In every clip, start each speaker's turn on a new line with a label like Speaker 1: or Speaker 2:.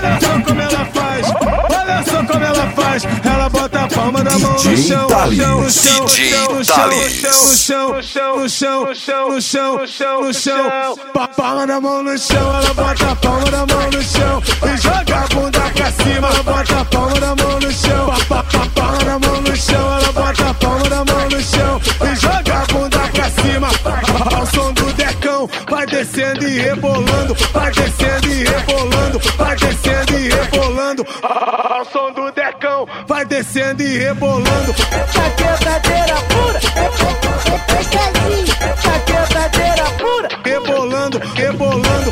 Speaker 1: Olha só como ela faz, olha só como ela faz. Ela bota a palma da mão no chão, no chão, no chão, no chão, no chão, no chão, no chão, no chão, no chão, no chão. Palma da mão no chão, ela bota a palma da mão no chão e joga a bunda pra cima. Ela bota a palma da mão no chão, palma da mão no chão, ela bota a palma da mão no chão e joga a bunda pra cima. Ao som do decão, vai descendo e rebolando, vai descendo e rebolando, vai descendo e rebolando. Ao som do decão, vai descendo e rebolando.
Speaker 2: Essa quebradeira pura, essa quebradeira pura,
Speaker 1: Rebolando, rebolando.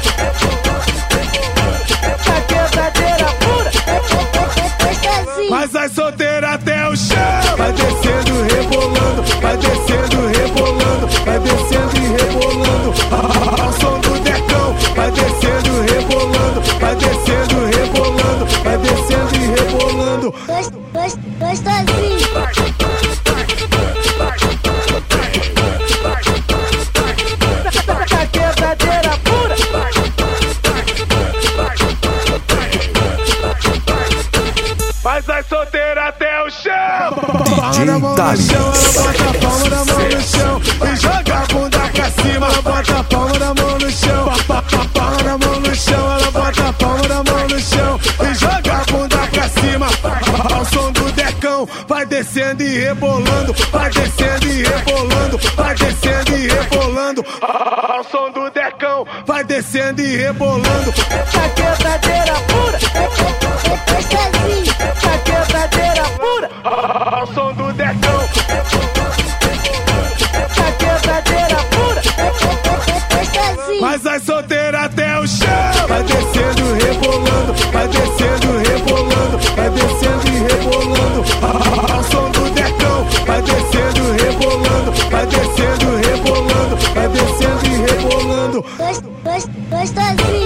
Speaker 2: essa quebradeira pura,
Speaker 1: Mas vai solteira até o chão. Vai descendo, rebolando, vai descendo, rebolando, vai descendo e rebolando. Ao som do decão, vai descendo, rebolando, vai descendo, rebolando, vai descendo e rebolando.
Speaker 3: Gostosinho.
Speaker 2: essa quebradeira pura,
Speaker 1: Mas vai solteira até o chão.
Speaker 4: DJ Thales.
Speaker 1: Ela bota a palma da mão no chão e joga a bunda pra cima. Ela bota a palma da mão no chão, palma da mão no chão. Ela bota a palma da mão no chão e joga a bunda pra cima. Ao som do decão, vai descendo e rebolando, vai descendo e rebolando, vai descendo e rebolando. Ao som do decão, vai descendo e rebolando.
Speaker 2: essa quebradeira pura,
Speaker 3: Gostosinho.
Speaker 2: essa quebradeira pura,
Speaker 1: Ao som do decão,
Speaker 2: essa quebradeira pura,
Speaker 3: Gostosinho.
Speaker 1: mas vai solteira até o chão. Vai descendo, rebolando, vai descendo, rebolando, vai descendo e rebolando. Ao som do decão, vai descendo, rebolando, vai descendo, rebolando, vai descendo e rebolando.
Speaker 3: Gostosinho.